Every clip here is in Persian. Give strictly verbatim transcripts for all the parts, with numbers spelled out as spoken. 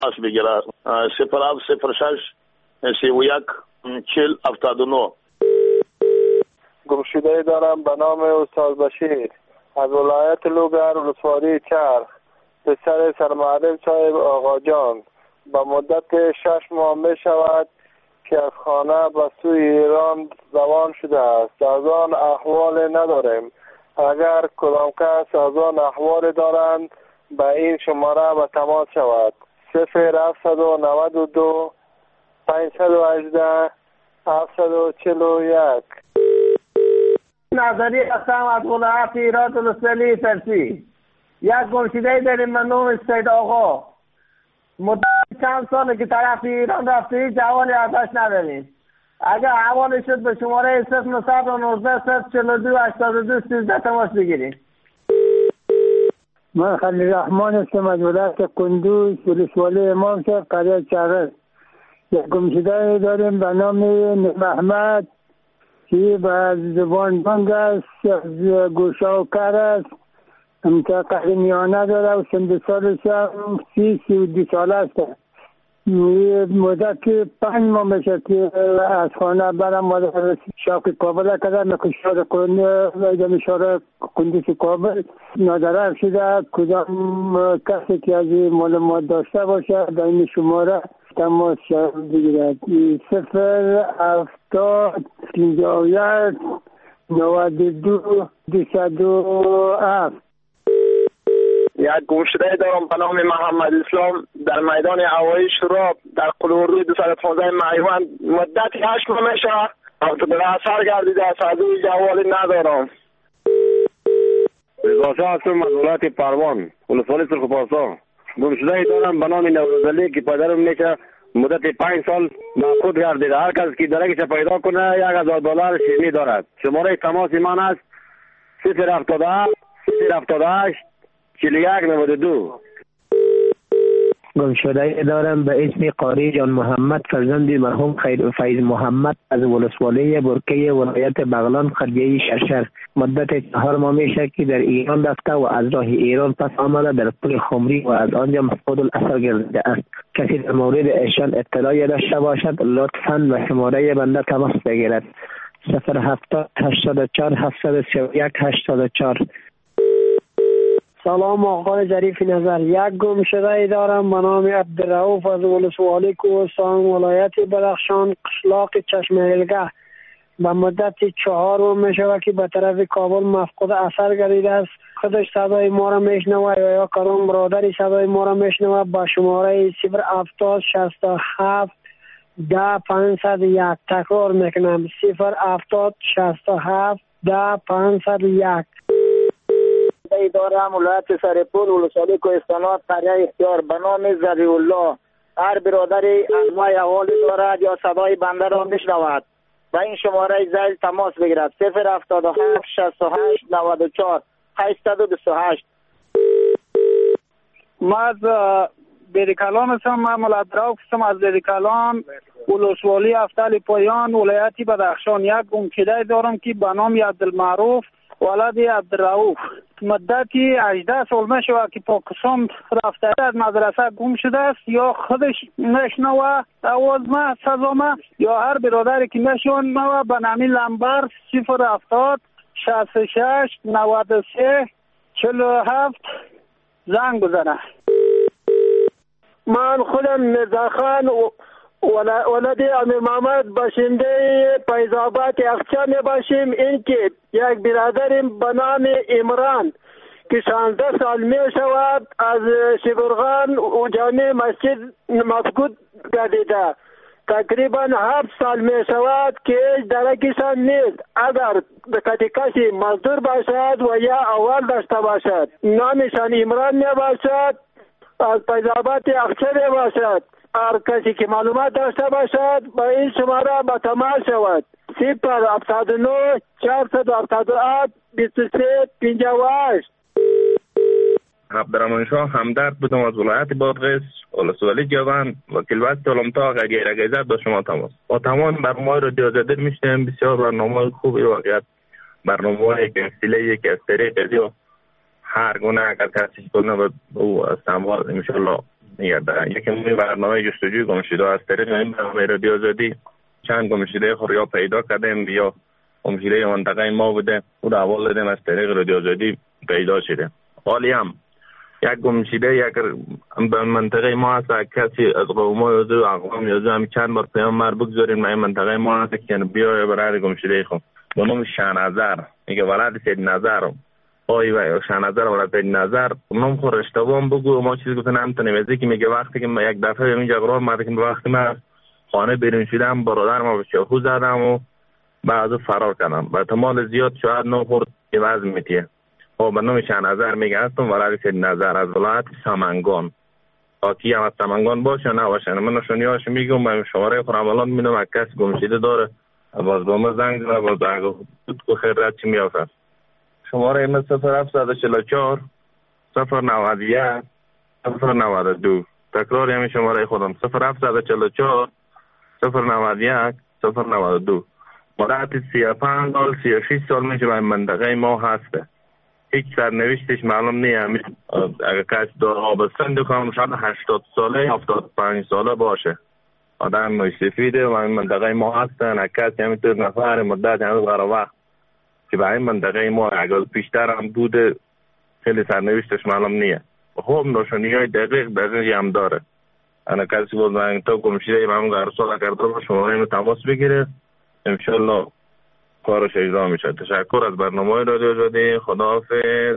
تماس بگیرد. صفر هفت صفر شش سی و یک چهل هفتاد و نه. گمشده دارم به نام استاد بشیر از ولایت لوگر ولسوالی چرخ، پسر سرمعلم صاحب آقا جان. به مدت شش ماه می شود که از خانه به سوی ایران روان شده است. از آن احوال نداریم. اگر کدام کس از آن احوال دارند به این شماره به تماس شود. صفر هفتصد و نود و دو پانصد و هجده هفتصد و چهل و یک. نظری هستم از ولایت ایران ولسوالی ترسی. یک گمشده داریم به نام سید آقا. مدت چند ساله که طرف ایران رفته هیچ احوالی ازش نداریم. اگر احوالی شد به شماره صفر نهصد و نوزده صفر چهل و دو هشتاد و دو سیزده تماس بگیریم. من خلیل رحمان هستم از ولایت کندوز ولسوالی امامزاده قریه چرخ. یک گمشده داریم به نام محمد که به زبان بانگ است، از گوشه و کار است، منطقه میانه داره و سن سالش هم سی سی و دو ساله است. مدت پنج ماه میشه که از خانه برم و شاک کابل کردم. مکشار مشاره کندوز کابل نادرک شده. کدام کسی که از معلومات داشته باشه در این شماره تماس بگیرد. صفر هفتاد پنجاه و یک نود و دو دویست و هفت. یک گمشده دارم به نام محمد اسلام در میدان هوایی شراب در قلوروی دویست و پانزده میوند. مدت هشت ماه میشه به اثر گردیده است. از او جوالی ندارم. رضا شاه هستم از ولایت پروان ولسوالی سرخپارسا. گمشده دارم به نام نوروزعلی که پدرم میشه مدت پنج سال مفقود گردیده. هر کس که درکش پیدا کنه یک هزار دلار شیرینی دارد. شماره تماس من است صفر هفتاد و هفت صفر هفتاد و هشت چهل و یک نود و دو. گمشده دارم به اسم قاری جان محمد فرزند مرحوم خیر فیض محمد از ولسوالی برکه ولایت بغلان قریه شرشر. مدت چهار ماه میشه که در ایران رفته و از راه ایران پس آمده در پل خمری و از آنجا مفقود الاثر گردیده است. کسی در مورد ایشان اطلاعی داشته باشد لطفاً به شماره بنده تماس بگیرد. صفر هفتاد هشتاد و چهار هفتصد و سی و یک هشتاد و چهار. سلام آقای ظریف نظر. یک گمشده دارم به نام عبدالرؤوف از ولسوالی کوهستان ولایت بدخشان قشلاق چشمهلگه. به مدت چهار ماه می شود که به طرف کابل مفقود اثر گردیده است. خودش صدای ما را میشنوه یا یا کدام برادری صدای ما را میشنوه به شماره صفر هفتاد شصت و هفت ده پانصد و یک. تکرار میکنم صفر هفتاد شصت و هفت ده پانصد و یک. دارم ولایت سرپور ولسوالی کوهستان قریه اختیار به نام زری الله. هر برادری انواع احوالی دارد یا صدای بنده را میشنود به این شماره زیل تماس بگیرد. صفر هفتاد و هفت شصت و هشت نود و چهار هشتصد و بیست و هشت. ما از بریکالان هستم. من ملعبدراو هستم از بریکالان ولسوالی افتال پایان ولایت بدخشان. یک گمشده دارم که به نام عبدالمعروف ولد عبدالرؤوف. مدتی هجده سال میشه که پاکستان رفته از مدرسه گم شده است. یا خودش نشنوه آواز ما سزا ما یا هر برادری که نشنوه به نامی لمبر صفر هفتاد شصت و شش نود و سه چهل و هفت زنگ بزنه. من خودم مرزاخان ولد امیر محمد باشنده فیض‌آباد اقچه می باشیم. این که یک برادریم به نام عمران که شانزده سال می شود از شبرغان و جامع مسجد مفقود گردیده. تقریبا هفت سال می شود که درکشان نیست. اگر به کسی مزدور باشد و یا اول داشته باشد نامشان عمران می باشد از فیض‌آباد اقچه می باشد. هر کسی که معلومات داشته باشد با این شماره با تماس شود. صفر هفتاد و نه چهارصد و هفتاد و هفت بیست و سه پنجاه و هشت. عبدالرحمن شاه همدرد بودم از ولایت بادغیس ولسوالی جوان وکیل وقت علمتا غیر غیزت با شما تماس. با تمام برنامه رادیو زده میشنیم. بسیار برنامه خوبی واقعیت برنامه که وسیله که از طریق رادیو هر گونه اگر کسی کنه او استعمال انشالله میگردن. یکی می برنامه جستجوی گمشده از طریق این برنامه رادیو آزادی چند گمشده خود یا پیدا کردیم یا گمشده منطقه ما بوده او را حوال دادیم از طریق رادیو آزادی پیدا شده. حالی هم یک گمشده یک منطقه ما هست کسی از قوم یا اقوام یا هم چند بار پیام مر بگذاریم این منطقه ما هست که بیا برای گمشده خود به نام شاهنظر میگه ولد سید نظر آی و شاهنظر ولد سید نظر نام خود اشتباه بگو ما چیزی گفتن هم تنویزی که میگه وقتی که یک دفعه اینجا قرار مرد که وقتی من خانه بیرون شدم برادر ما به چاقو زدم و بعد فرار کردم و احتمال زیاد شاید نام خود عوض میتیه و به نام شاهنظر میگه هستم ولد سید نظر از ولایت سمنگان آکی هم از سمنگان باشه نه باشه من نشونیاش میگم من شماره خودم الان میدم از کسی گمشده داره باز دومه زنگ زنه باز اگه تو خیر رد چی میافت شماره ایمه صفر هفت صد و چهل و چهار صفر نود و یک صفر نود و دو تکرار یمی شماره خودم صفر هفت صد و چهل و چهار صفر نود و یک صفر نود و دو مدت سی و پنج سال سی و شش سال میشه به منطقه ما هسته هیچ سرنوشتش معلوم نیست اگه کسی دار آبستن دکانم شاید هشتاد ساله هفتاد پنج ساله باشه آدم نوی سفیده و این منطقه ما هستن اکاسی همینطور نفر مدت هنوز غیر وقت که به این منطقه ما اگر پیشتر هم بوده خیلی سرنوشتش معلوم نیه خب نشونی های دقیق دقیقی هم داره انا کسی بود من تو گمشیده ایم همون غیر سال کرده با شما اینو تماس بگیره انشالله کارش اجرا میشه. تشکر از برنامه رادیو آزادی. خداحافظ.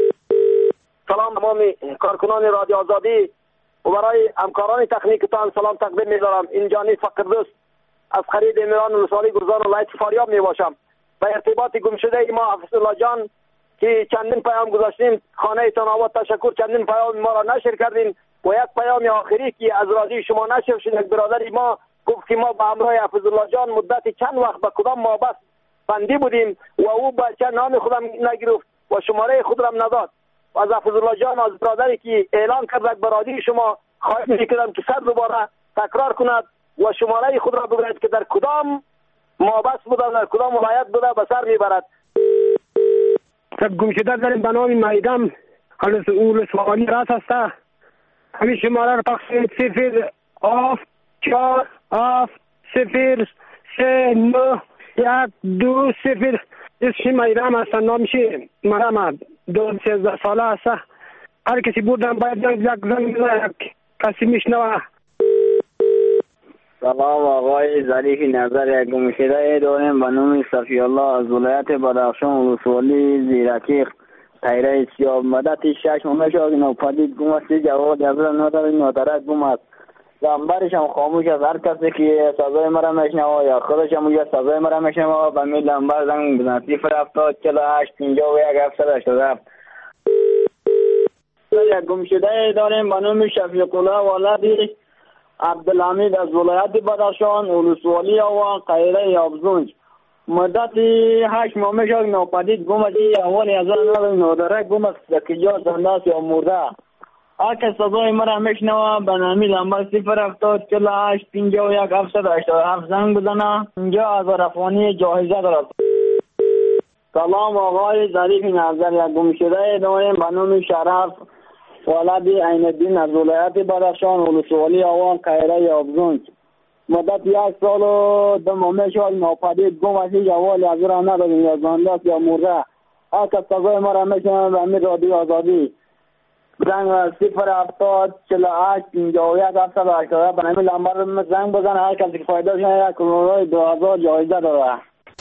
سلام تمام کارکنان رادیو آزادی و برای همکاران تکنیکتان سلام تقدیم می‌دارم. اینجا نی فقر دوست از خرید امیران ولسوالی گرزان ولایت فاریاب میباشم. به ارتباط گمشده ما حفظالله جان که چندین پیام گذاشتیم خانه تان آباد تشکر چندین پیام ما را نشر کردین و یک پیام آخری که از رادیو شما نشر شد یک برادری ما گفت که ما به همراه حفظالله جان مدت چند وقت به کدام مابست بندی بودیم و او بچه نام خودم نگرفت و شماره خود را نداد. از حفظالله جان از برادری که اعلان کرد به رادیو شما خواهش می‌کنم که صد دوباره تکرار کند و شماره خود را بگوید که در کدام مابست بوده در کدام ولایت بوده به سر میبرد. گمشده داریم به نام میدم اول سوالی راست هسته همین شماره را تقسیم صفر آف چار آف صفر سه نه یک دو صفر اسم میدم هستن نامشه مرمد دو سیزده ساله هسته هر کسی بودم باید یک زنگ یک کسی میشنوه. سلام آقای ظریف نظر یک گمشده داریم به نام صفی الله از ولایت بدخشان ولسوالی زیرکی تیره سیاب مدت شش ماه شد نوپدید گم است جواب از نداره ندارد گم است لمبرش هم خاموش از هر کسی که سزای مرا میشنوه یا خودش هم یا سزای مرا میشنوه به می لمبر زنگ بزن صفر هفتاد چهل و هشت پنجاه و یک هفتصد و هشتاد و هفت. یک گمشده داریم به نام شفیق الله ولدی عبدالحمید از ولایت بدخشان ولسوالی و قیره یابزونج مدت هشت ماه میشد ناپدید گم است اول از آن نداره گم است که یا زنده است یا مرده. هر کس صدای مرا میشنوه به نامی لمبر صفر هفتاد چهل و هشت پنجاه و یک هفتصد و هشتاد و هفت زنگ بزنه. اینجا از رفانی جایزه دارد. سلام آقای ظریف نظر یک گمشده داریم به نام شرف ولدی عین الدین از ولایت بدخشان ولسوالی آوان قیره یابزونج مدت یک سال و دو ماه شد ناپدید گم است جوال از را نداریم یا زنده است یا مرده. هر کس صدای مرا میشنوه به امیر رادیو آزادی زنگ صفر هفتاد چهل و هشت پنجاه و یک هفتصد و هشتاد به نام لمبر زنگ بزنه. هر کسی که فایده شنه یک کرونا دو هزار جایزه داره.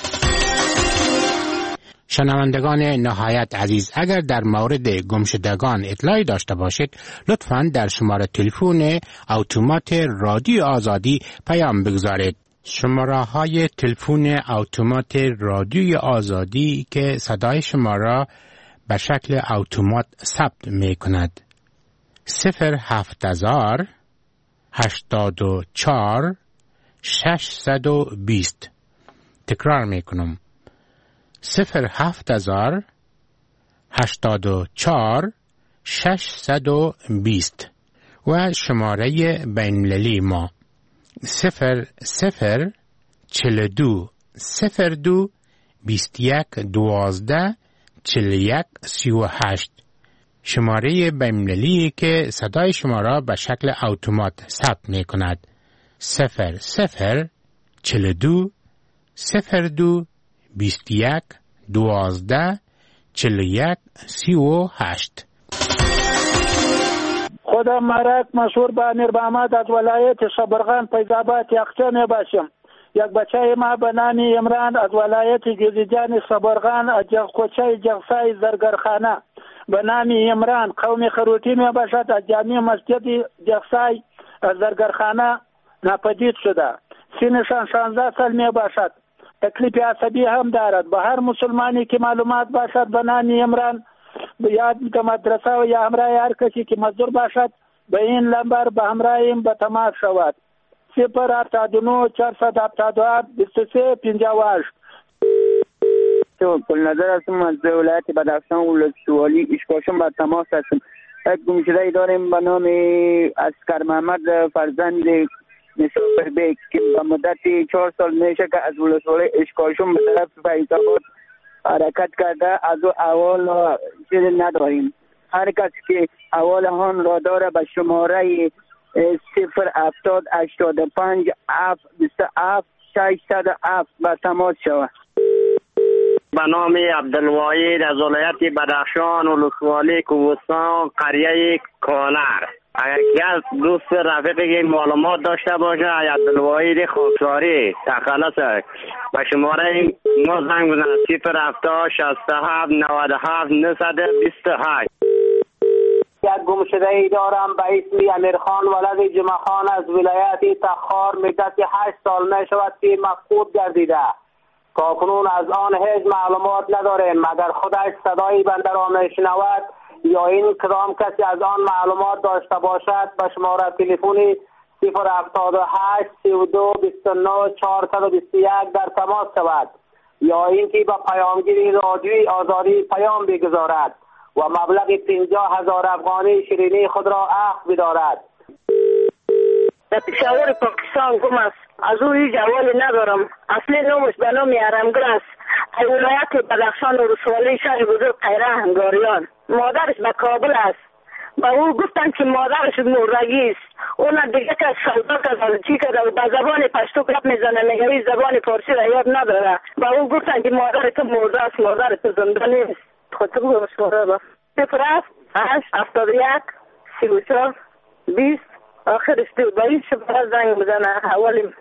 شنوندگان نهایت عزیز اگر در مورد گمشدگان اطلاعی داشته باشید لطفاً در شماره تلفن اتومات رادیو آزادی پیام بگذارید. شماره های تلفن اتومات رادیو آزادی که صدای شما را به شکل اتومات ثبت می کند صفر هفت هزار هشتاد و چهار ششصد و بیست. تکرار می کنم صفر هفت هزار هشتاد و چهار ششصد و بیست و شماره بین‌المللی ما صفر صفر چهل و دو صفر دو بیست یک دوازده چهل و یک سی و هشت. شماره بین‌المللی که صدای شما را به شکل اتومات ثبت می کند. صفر صفر چهل و دو صفر دو بیست و یک دوازده چهل و یک سی و هشت. خودم مرک مشهور به امیر محمد از ولایت شبرغان فیض‌آباد یخچه می باشم. یک بچه ما به نام عمران از ولایت جوزجان شبرغان از کوچه جغسای زرگرخانه به نام عمران قوم خروتی می باشد. از جامع مسجد جغسای زرگرخانه ناپدید شده. سنشان شانزده سال می باشد. تکلیف عصبی هم دارد. به هر مسلمانی که معلومات باشد به نام عمران یاد که مدرسه و یا همراه هر کسی که مزدور باشد به این لمبر به همراهیم به تماس شود. صفر هفتاد و نه چهارصد هفتاد و هفت بیست و سه پنجاه و هشت. کل نظر هستم از ولایت بدخشان ولسوالی اشکاشم به تماس هستم. یک گمشده داریم به نام اسکر محمد فرزند مسافر بیگ که به مدت چهار سال میشه که از ولسوالی اشکاشم به طرف فیض‌آباد حرکت کرده. از او اول چیز نداریم. هر کس که اول هان را داره به شماره صفر هفتاد هشتاد و پنج هفت بیست و هفت ششصد و هفت به تماس شود. به نام عبدالواحد از ولایت بدخشان ولسوالی کوهستان قریه کانر. اگر کس دوست رفیقی که معلومات داشته باشه عبدالواحد خاکساری تخلص به شماره ما زنگ بزنه صفر هفتاد شصت و هفت نود و هفت نهصد و بیست و هشت. یک گمشده ای دارم به اسم امیرخان ولد جمعخان از ولایت تخار مدت هشت سال می شود که مفقود گردیده. تاکنون از آن هیچ معلومات نداریم مگر خودش صدای بنده را می شنود یا این کدام کسی از آن معلومات داشته باشد به شماره تلفنی صفر هفتاد و هشت سی و دو بیست و نه چهارصد و بیست و یک در تماس شود یا اینکه به پیامگیری رادیوی آزادی پیام بگذارد و مبلغ پنجاه هزار افغانی شیرینی خود را اخذ بدارد. در پشاور پاکستان گم است. از او هیچ جوالی ندارم. اصلی نامش به نام ارمگر است. از ولایت بدخشان و ولسوالی شهر بزرگ قیره هنگاریان. مادرش به کابل است. به او گفتن که مادرش مردگی است. اون دیگه که سودا کرد چی کرد و به زبان پشتو گپ میزنه میگه زبان فارسی را یاد نداره. به او گفتن که مادر تو مرده است مادر تو زنده نیست. خودت بگو شماره با صفر هفت هشت هفتاد و یک سی و چهار بیست آخرش دو با این شماره زنگ بزنه اولیم.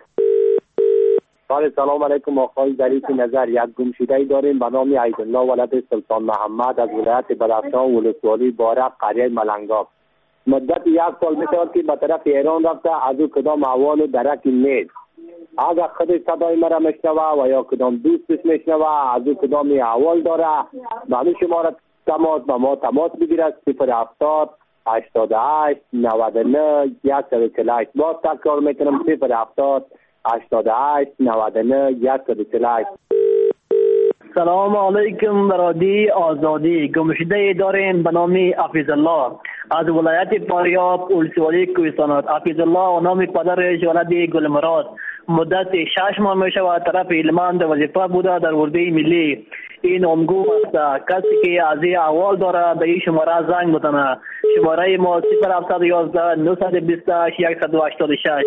سلام علیکم آقای ظریف نظر. یک گمشده داریم به نام عیدالله ولد سلطان محمد از ولایت بدخشان ولسوالی بارق قریه ملنگاب. مدت یک سال میشود که به طرف ایران رفته. از او کدام احوال و درک نیست. اگر خودش صدای مرا میشنوه و یا کدام دوستش میشنوه از او کدام احوال داره به همین شماره تماس با ما تماس بگیرد صفر هفتاد هشتاد و هشت نود و نه صد و چهل و هشت. باز تکرار میکنم صفر هفتاد هشتاد و هشت نود و نه صد و چهل و هشت. سلام علیکم برادی آزادی. گمشده داریم به نام حفیظ الله از ولایت فاریاب ولسوالی کوهستان. حفیظ الله و نام پدرش ولد گلمراد. مدت شش ماه میشه و طرف علمان وظیفه بوده در اردوی ملی. این امگو است. کسی که از این احوال داره به این شماره زنگ بزنه. شماره ما صفر هفتصد و یازده نهصد و بیست و هشت صد و هشتاد و شش.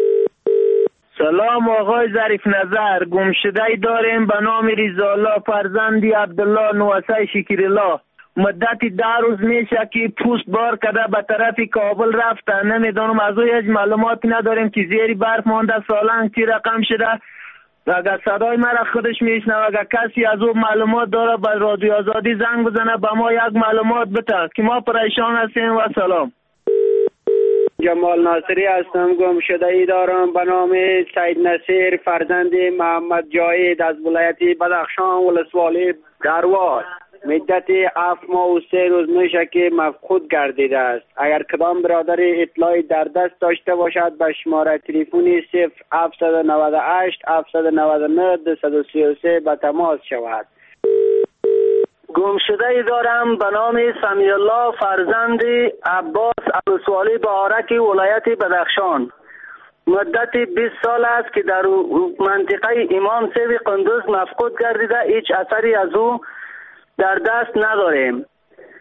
سلام آقای ظریف نظر. گمشده داریم به نام رضاالله فرزندی عبدالله نوسه شکرالله. مدت ده روز میشه که پوست بار کرده به طرف کابل رفته. نمیدونم از او هیچ معلوماتی نداریم که زیر برف مانده سالنگ چی رقم شده. اگر صدای مرا خودش میشنوه اگر کسی از او معلومات داره به رادیو آزادی زنگ بزنه به ما یک معلومات بده که ما پریشان هستیم. و سلام. جمال ناصری هستم. گمشده ای دارم به نام سید نصیر فرزند محمد جاید از ولایت بدخشان ولسوالی درواز. مدت هفت ماه و سه روز میشه که مفقود گردیده است. اگر کدام برادر اطلاعی در دست داشته باشد به شماره تلفنی صفر هفتصد و نود و هشت هفتصد و نود و نه دویست و سی و سه به تماس شود. گمشده ای دارم به نام سمی الله فرزند عباس ولسوالی بارک ولایت بدخشان. مدت بیست سال است که در منطقه امام سیو قندوز مفقود گردیده. هیچ اثری از او در دست نداریم.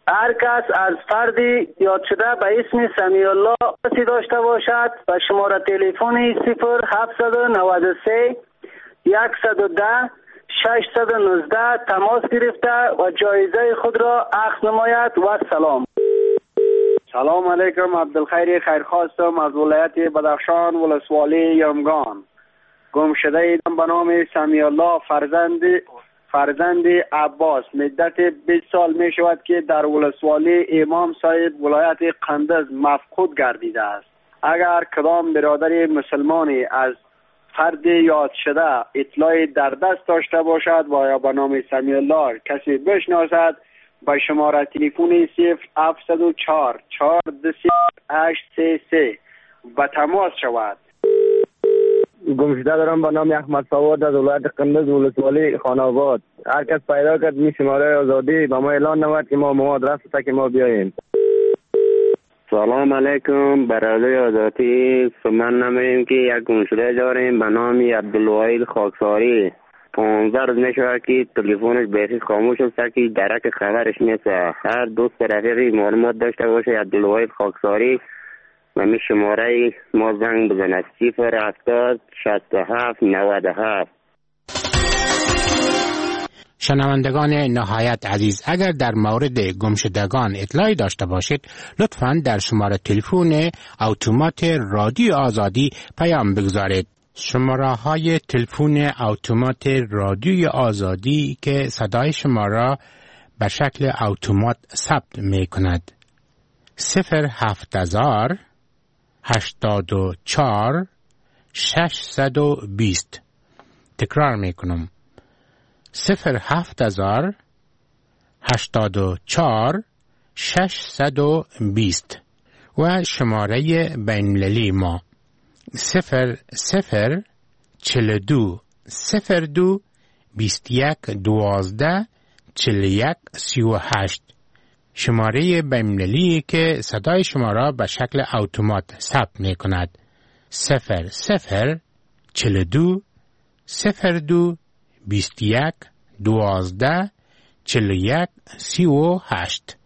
هر کس از فردی یاد شده به اسم سمیع الله کسی داشته باشد و شماره تلفن صفر هفت نه سه صد و ده ششصد و نوزده تماس گرفته و جایزه خود را اخذ نماید و سلام. سلام علیکم، عبدالخیر خیرخواستم از ولایت بدخشان ولسوالی یمگان. گم شده ایدم به نام سمیع الله فرزند فرزند عباس. مدت بیست سال می شود که در ولسوالی امام صاحب ولایت قندز مفقود گردیده است. اگر کدام برادر مسلمانی از فرد یاد شده اطلاعی در دست داشته باشد و یا به نام سمیع الله کسی بشناسد، با شماره تلفن صفر هفت صفر چهار چهار دو هشت سه سه به تماس شود. گمشده دارم به نام احمد سواد از ولایت قندز ولسوالی خاناباد. هر کس پیدا کرد می شماره آزادی به ما اعلان نمود که ما مواد رفت که ما بیاییم. سلام علیکم برادر آزادی. من نمیم که یک گمشده داریم به نام عبدالواحد خاکساری. پانزده روز می شود که تلفنش بیخی خاموش است که درک خبرش نیست. هر دوست رفیقی معلومات داشته باشه عبدالواحد خاکساری و می شماره ما زنگ بزند صفر هفتاد شصت و هفت نود و هفت. شنوندگان نهایت عزیز، اگر در مورد گمشدگان اطلاعی داشته باشید لطفاً در شماره تلفن اتومات رادیو آزادی پیام بگذارید. شماره های تلفن اتومات رادیو آزادی که صدای شما را به شکل اتومات ثبت می کند: صفر هفت هزار هشتاد و چهار ششصد و بیست. تکرار می کنم: صفر هفت هزار هشتاد و چهار ششصد و بیست. و شماره بین‌المللی ما صفر صفر چهل و دو صفر دو بیست و یک دوازده چهل و یک سی و هشت. شماره بین‌المللی که صدای شما را به شکل اتومات ثبت می کند: صفر صفر چهل و دو صفر دو بیست و یک دوازده چهل و یک سی و هشت.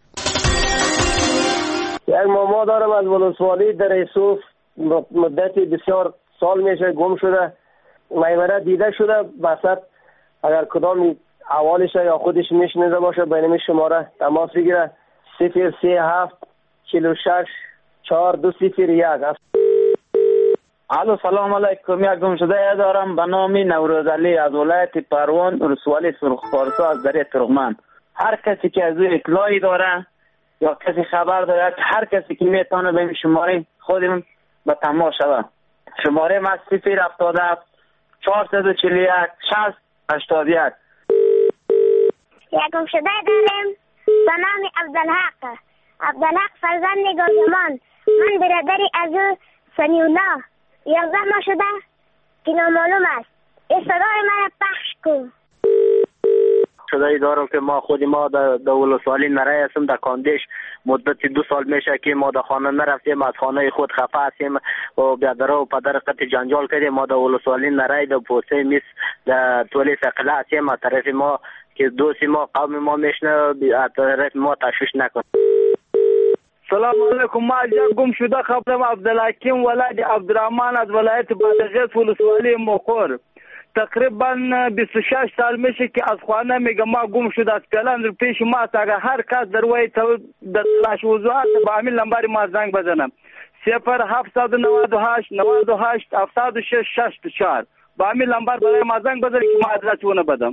یک ماما دارم از ولسوالی در یوسف، مدت بسیار سال میشه گم شده، میمره دیده شده وسط. اگر کدام اولش یا خودش میشنیده باشه بین شماره تماس بگیره صفر سه هفت چهل و شش چهار دو صفر یک. الو سلام علیکم. یک گم شده دارم به نام نوروز علی از ولایت پروان ولسوالی سرخپارسا از دره ترغمن. هر کسی که از او اطلاعی داره یا کسی خبر داره، هر کسی که میتونه به شماره خودمون به تماس شود. شماره ما صفر هفتاد و هفت چهارصد و چهل و یک شصت هشتاد و یک. یک گم شده دارم به نام عبدالحق عبدالحق فرزند گازمان. من برادری از او سمیع الله یازده ماه شده که نامعلوم است. این صدای من پخش کن. شده ای دارم که ما خودی ما در ولسوالی نرای هستم در کاندیش. مدت دو سال میشه که ما در خانه نرفتیم، از خانه خود خفه هستیم و بیادر و پدر قطع جنجال کردیم. ما در ولسوالی نرای در پوسته میس در طولی سقله هستیم. از طرف ما که دوستی ما قوم ما میشنه، از طرف ما تشویش نکن. سلام علیکم. ما یک گم شده خبرم عبدالحکیم ولد عبدالرحمن از ولایت بادغیس ولسوالی مقر. تقریبا بیست و شش سال میشه که از خانه میگه ما گم شده است. کلان پیش ما است. اگر هر کس در وی در تلاش وضوعات با همین لمبر ما زنگ بزنم صفر هفت نه هشت نه هشت هفت شش شش چهار. با همین لمبر برای ما زنگ بزنید که ما ادرس اون بدم.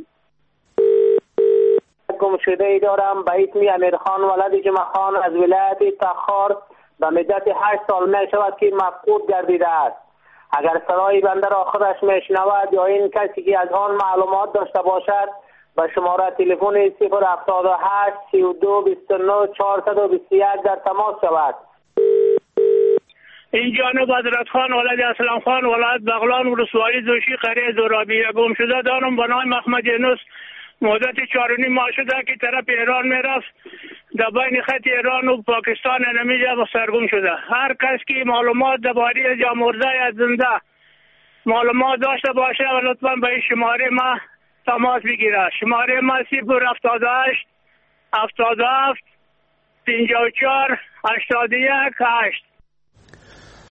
گم شده ای دارم به اسم امیرخان ولد جمعه خان از ولایت تخار. به مدت هشت سال می شود که مفقود گردیده است. اگر صدای بنده را خودش میشنود یا این کسی که از آن معلومات داشته باشد به شماره تلفن صفر هفتاد و هشت سی و دو بیست و نه چهارصد و بیست و یک در تماس شود. این جانب حضرت خان ولد اسلام خان ولایت بغلان ولسوالی زوشی قریه زورابی. گم شده دارم به نام محمد یونس. مدت چهار و نیم ماه شده که طرف ایران میرفت، در بین خط ایران و پاکستان نمیجا سرگم شده. هر کس که معلومات درباره یا مرده یا زنده معلومات داشته باشه لطفا به این شماره ما تماس بگیره. شماره ما صفر هفتاد و هشت هفتاد و هفت پنجاه و چهار هشتاد و یک هشت.